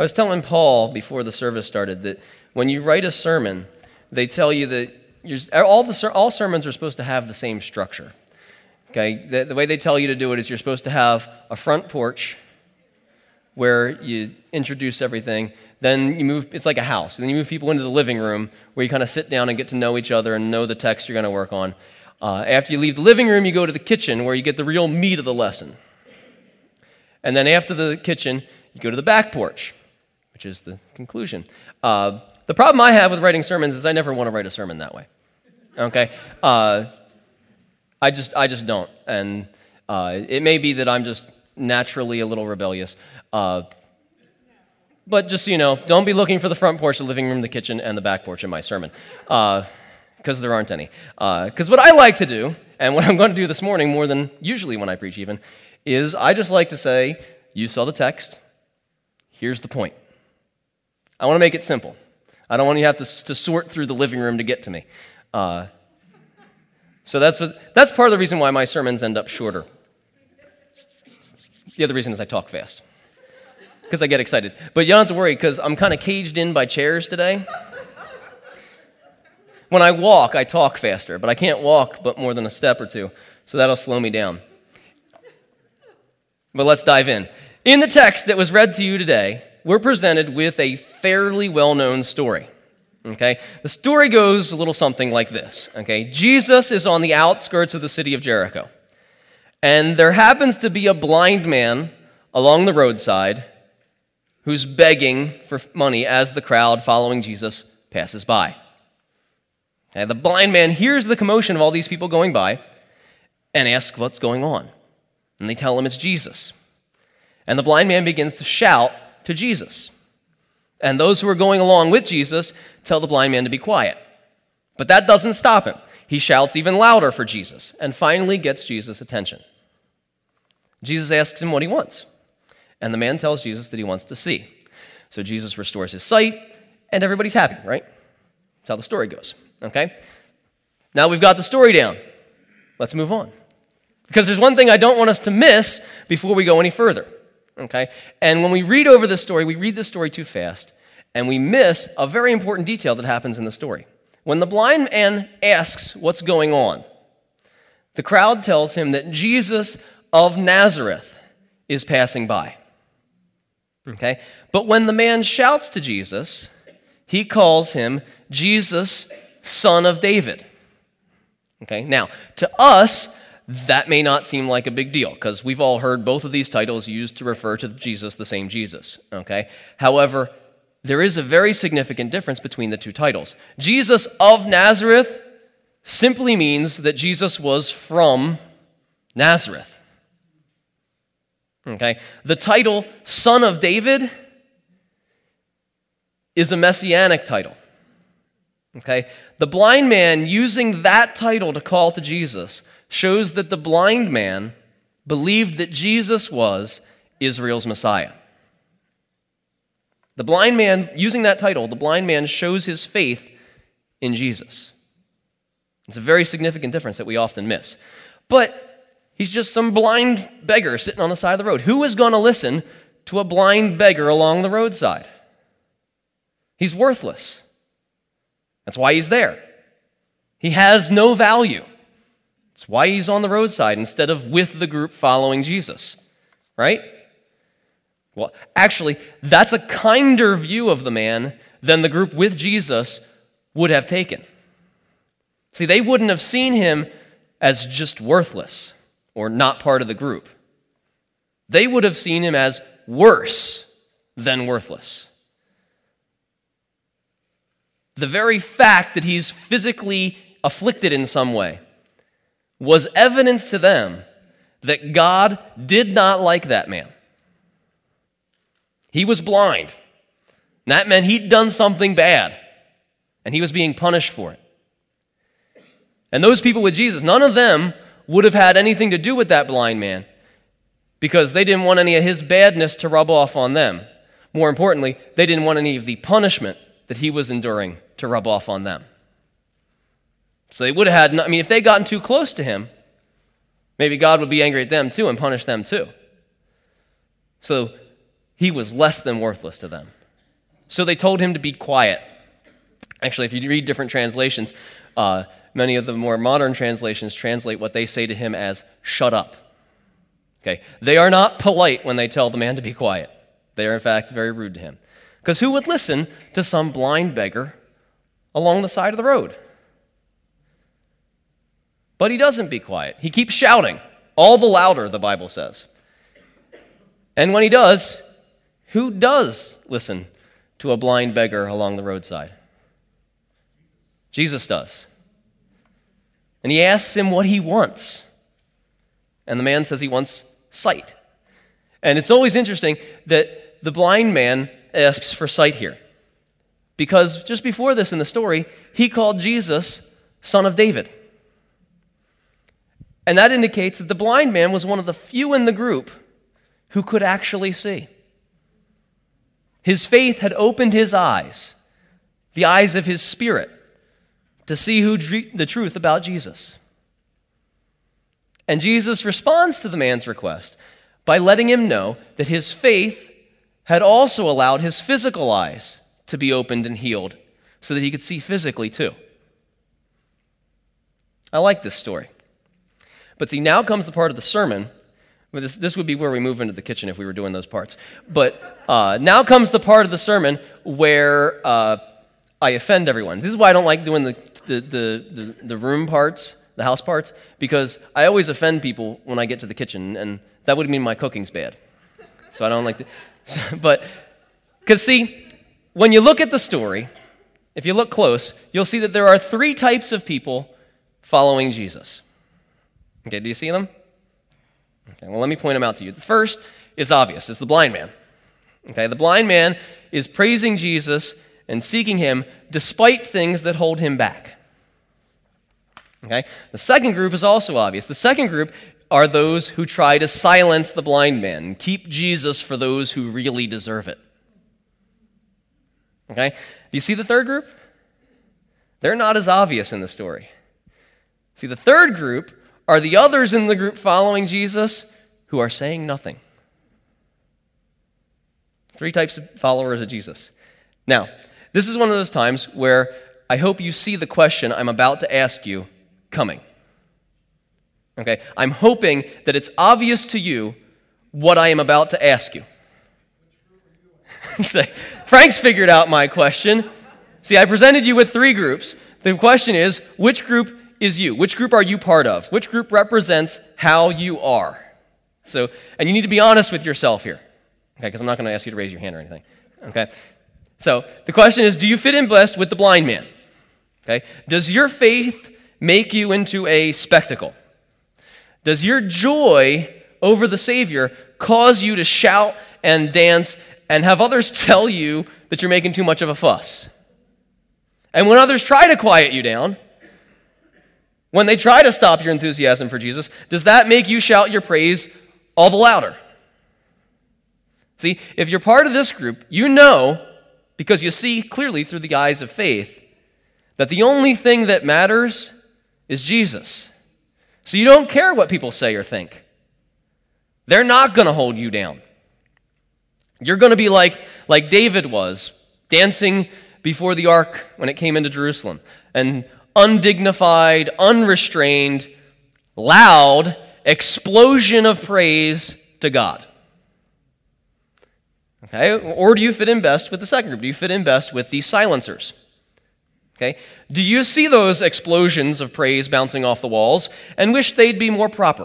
I was telling Paul before the service started that when you write a sermon, they tell you that all sermons are supposed to have the same structure. Okay, the way they tell you to do it is you're supposed to have a front porch where you introduce everything. Then you move, it's like a house. And then you move people into the living room where you kind of sit down and get to know each other and know the text you're going to work on. After you leave the living room, you go to the kitchen where you get the real meat of the lesson. And then after the kitchen, you go to the back porch, which is the conclusion. The problem I have with writing sermons is I never want to write a sermon that way. Okay? I just don't. And it may be that I'm just naturally a little rebellious. But just so you know, don't be looking for the front porch, the living room, the kitchen, and the back porch in my sermon, because there aren't any. Because what I like to do, and what I'm going to do this morning more than usually when I preach even, is I just like to say, you saw the text, here's the point. I want to make it simple. I don't want you to have to sort through the living room to get to me. So that's part of the reason why my sermons end up shorter. The other reason is I talk fast, because I get excited. But you don't have to worry, because I'm kind of caged in by chairs today. When I walk, I talk faster, but I can't walk but more than a step or two, so that'll slow me down. But let's dive in. In the text that was read to you today, we're presented with a fairly well-known story. Okay? The story goes a little something like this. Okay? Jesus is on the outskirts of the city of Jericho, and there happens to be a blind man along the roadside who's begging for money as the crowd following Jesus passes by. And the blind man hears the commotion of all these people going by and asks what's going on. And they tell him it's Jesus. And the blind man begins to shout to Jesus. And those who are going along with Jesus tell the blind man to be quiet. But that doesn't stop him. He shouts even louder for Jesus and finally gets Jesus' attention. Jesus asks him what he wants. And the man tells Jesus that he wants to see. So Jesus restores his sight, and everybody's happy, right? That's how the story goes, okay? Now we've got the story down. Let's move on. Because there's one thing I don't want us to miss before we go any further, okay? And when we read over this story, we read this story too fast, and we miss a very important detail that happens in the story. When the blind man asks what's going on, the crowd tells him that Jesus of Nazareth is passing by. Okay? But when the man shouts to Jesus, he calls him Jesus, son of David. Okay? Now, to us, that may not seem like a big deal, because we've all heard both of these titles used to refer to Jesus, the same Jesus. Okay? However, there is a very significant difference between the two titles. Jesus of Nazareth simply means that Jesus was from Nazareth. Okay? The title Son of David is a messianic title. Okay? The blind man using that title to call to Jesus shows that the blind man believed that Jesus was Israel's Messiah. The blind man, using that title, the blind man shows his faith in Jesus. It's a very significant difference that we often miss. But he's just some blind beggar sitting on the side of the road. Who is going to listen to a blind beggar along the roadside? He's worthless. That's why he's there. He has no value. That's why he's on the roadside instead of with the group following Jesus, right? Well, actually, that's a kinder view of the man than the group with Jesus would have taken. See, they wouldn't have seen him as just worthless or not part of the group. They would have seen him as worse than worthless. The very fact that he's physically afflicted in some way was evidence to them that God did not like that man. He was blind. And that meant he'd done something bad, and he was being punished for it. And those people with Jesus, none of them would have had anything to do with that blind man because they didn't want any of his badness to rub off on them. More importantly, they didn't want any of the punishment that he was enduring to rub off on them. So they would have had, if they'd gotten too close to him, maybe God would be angry at them too and punish them too. So he was less than worthless to them. So they told him to be quiet. Actually, if you read different translations, many of the more modern translations translate what they say to him as, shut up. Okay, they are not polite when they tell the man to be quiet. They are, in fact, very rude to him. Because who would listen to some blind beggar along the side of the road? But he doesn't be quiet. He keeps shouting, all the louder, the Bible says. And when he does, who does listen to a blind beggar along the roadside? Jesus does. And he asks him what he wants. And the man says he wants sight. And it's always interesting that the blind man asks for sight here. Because just before this in the story, he called Jesus Son of David. And that indicates that the blind man was one of the few in the group who could actually see. His faith had opened his eyes, the eyes of his spirit, to see the truth about Jesus. And Jesus responds to the man's request by letting him know that his faith had also allowed his physical eyes to be opened and healed so that he could see physically too. I like this story. But see, now comes the part of the sermon. This would be where we move into the kitchen if we were doing those parts. But now comes the part of the sermon where I offend everyone. This is why I don't like doing the room parts, the house parts, because I always offend people when I get to the kitchen, and that would mean my cooking's bad. So I don't like to. But, because see, when you look at the story, if you look close, you'll see that there are three types of people following Jesus. Okay, do you see them? Okay, well, let me point them out to you. The first is obvious. It's the blind man. Okay, the blind man is praising Jesus and seeking him despite things that hold him back. Okay, the second group is also obvious. The second group are those who try to silence the blind man and keep Jesus for those who really deserve it. Okay, do you see the third group? They're not as obvious in the story. See, the third group are the others in the group following Jesus who are saying nothing. Three types of followers of Jesus. Now, this is one of those times where I hope you see the question I'm about to ask you coming. Okay? I'm hoping that it's obvious to you what I am about to ask you. Say, Frank's figured out my question. See, I presented you with three groups. The question is, which group is you? Which group are you part of? Which group represents how you are? So, and you need to be honest with yourself here. Okay, because I'm not going to ask you to raise your hand or anything. Okay? So, the question is, do you fit in best with the blind man? Okay? Does your faith make you into a spectacle? Does your joy over the Savior cause you to shout and dance and have others tell you that you're making too much of a fuss? And when others try to quiet you down, when they try to stop your enthusiasm for Jesus, does that make you shout your praise all the louder? See, if you're part of this group, you know, because you see clearly through the eyes of faith, that the only thing that matters is Jesus. So you don't care what people say or think. They're not going to hold you down. You're going to be like David was, dancing before the ark when it came into Jerusalem, and undignified, unrestrained, loud explosion of praise to God. Okay? Or do you fit in best with the second group? Do you fit in best with the silencers? Okay? Do you see those explosions of praise bouncing off the walls and wish they'd be more proper?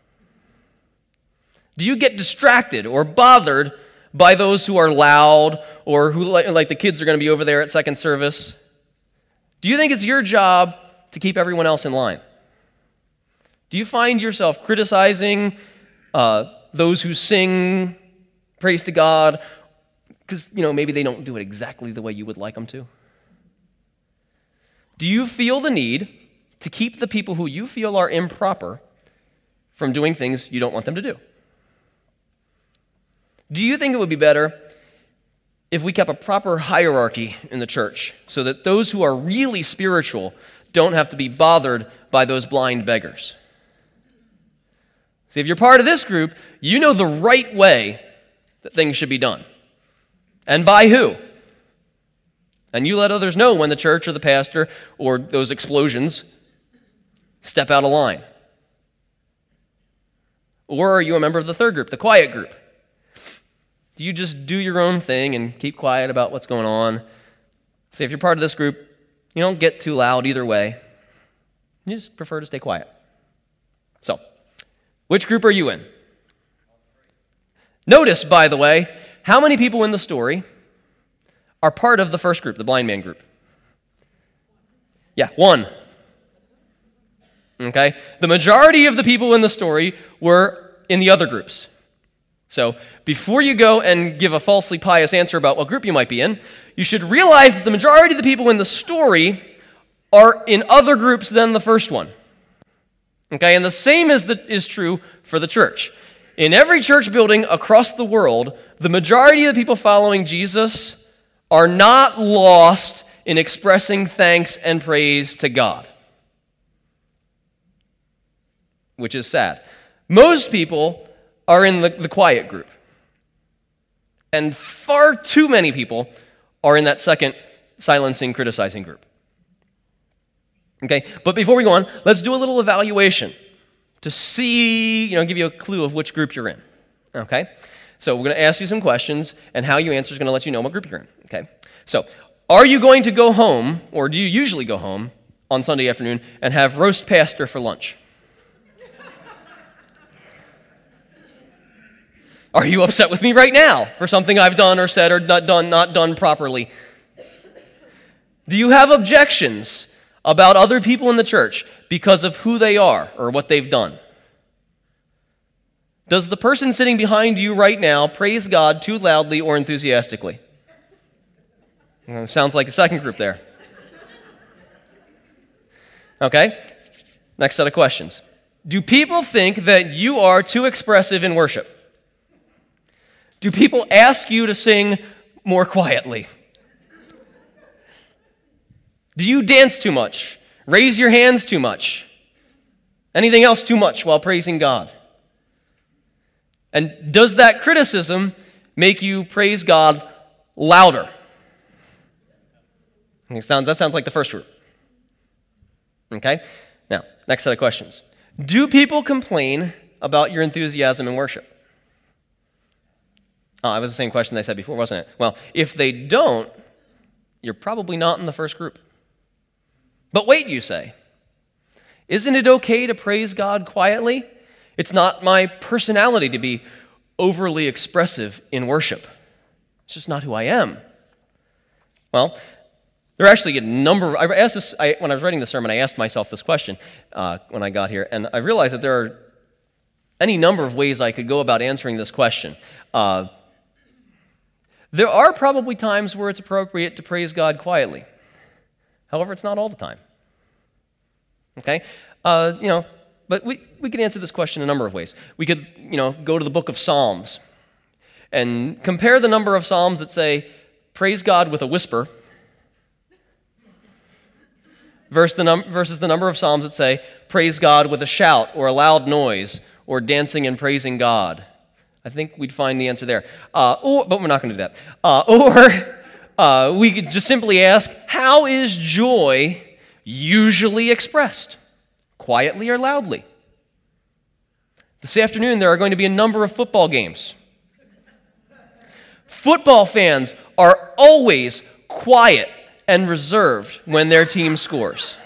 Do you get distracted or bothered by those who are loud or who, like the kids are going to be over there at second service? Do you think it's your job to keep everyone else in line? Do you find yourself criticizing those who sing praise to God because, maybe they don't do it exactly the way you would like them to? Do you feel the need to keep the people who you feel are improper from doing things you don't want them to do? Do you think it would be better if we kept a proper hierarchy in the church so that those who are really spiritual don't have to be bothered by those blind beggars? See, if you're part of this group, you know the right way that things should be done. And by who? And you let others know when the church or the pastor or those explosions step out of line. Or are you a member of the third group, the quiet group? Do you just do your own thing and keep quiet about what's going on? Say, if you're part of this group, you don't get too loud either way. You just prefer to stay quiet. So, which group are you in? Notice, by the way, how many people in the story are part of the first group, the blind man group? Yeah, one. Okay? The majority of the people in the story were in the other groups. So, before you go and give a falsely pious answer about what group you might be in, you should realize that the majority of the people in the story are in other groups than the first one. Okay? And the same is true for the church. In every church building across the world, the majority of the people following Jesus are not lost in expressing thanks and praise to God, which is sad. Most people are in the quiet group, and far too many people are in that second silencing, criticizing group. Okay, but before we go on, let's do a little evaluation to see, give you a clue of which group you're in. Okay, so we're going to ask you some questions, and how you answer is going to let you know what group you're in. Okay, so are you going to go home, or do you usually go home on Sunday afternoon and have roast pastor for lunch? Are you upset with me right now for something I've done or said or not done properly? Do you have objections about other people in the church because of who they are or what they've done? Does the person sitting behind you right now praise God too loudly or enthusiastically? Sounds like the second group there. Okay, next set of questions. Do people think that you are too expressive in worship? Do people ask you to sing more quietly? Do you dance too much? Raise your hands too much? Anything else too much while praising God? And does that criticism make you praise God louder? That sounds like the first group. Okay? Now, next set of questions. Do people complain about your enthusiasm in worship? Oh, it was the same question they said before, wasn't it? Well, if they don't, you're probably not in the first group. But wait, you say. Isn't it okay to praise God quietly? It's not my personality to be overly expressive in worship. It's just not who I am. Well, there are actually a number. I asked this when I was writing the sermon. I asked myself this question when I got here, and I realized that there are any number of ways I could go about answering this question. There are probably times where it's appropriate to praise God quietly. However, it's not all the time. Okay? But we could answer this question a number of ways. We could, go to the book of Psalms and compare the number of Psalms that say, praise God with a whisper, versus the number of Psalms that say, praise God with a shout or a loud noise or dancing and praising God. I think we'd find the answer there. But we're not going to do that. Or we could just simply ask, how is joy usually expressed? Quietly or loudly? This afternoon, there are going to be a number of football games. Football fans are always quiet and reserved when their team scores.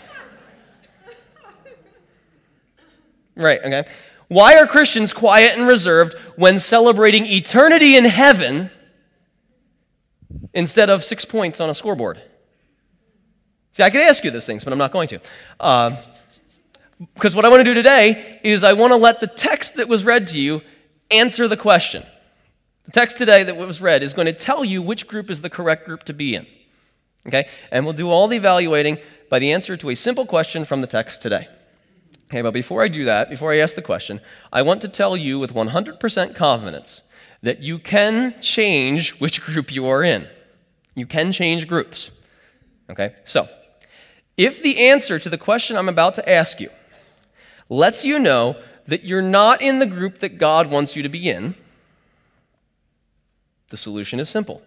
Right, okay. Why are Christians quiet and reserved when celebrating eternity in heaven instead of 6 points on a scoreboard? See, I could ask you those things, but I'm not going to. Because what I want to do today is I want to let the text that was read to you answer the question. The text today that was read is going to tell you which group is the correct group to be in. Okay? And we'll do all the evaluating by the answer to a simple question from the text today. Okay, but before I do that, before I ask the question, I want to tell you with 100% confidence that you can change which group you are in. You can change groups. Okay? So, if the answer to the question I'm about to ask you lets you know that you're not in the group that God wants you to be in, The solution is simple.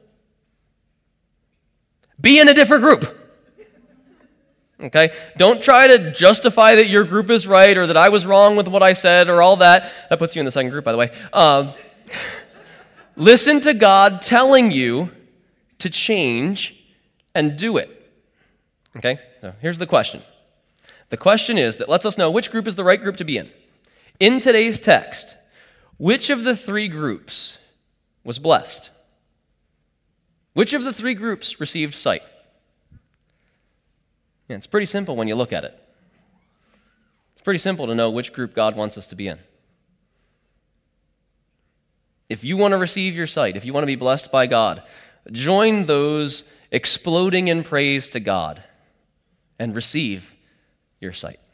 Be in a different group. Okay? Don't try to justify that your group is right or that I was wrong with what I said or all that. That puts you in the second group, by the way. Listen to God telling you to change and do it. Okay? So here's the question. The question is that lets us know which group is the right group to be in. In today's text, which of the three groups was blessed? Which of the three groups received sight? Yeah, it's pretty simple when you look at it. It's pretty simple to know which group God wants us to be in. If you want to receive your sight, if you want to be blessed by God, join those exploding in praise to God and receive your sight.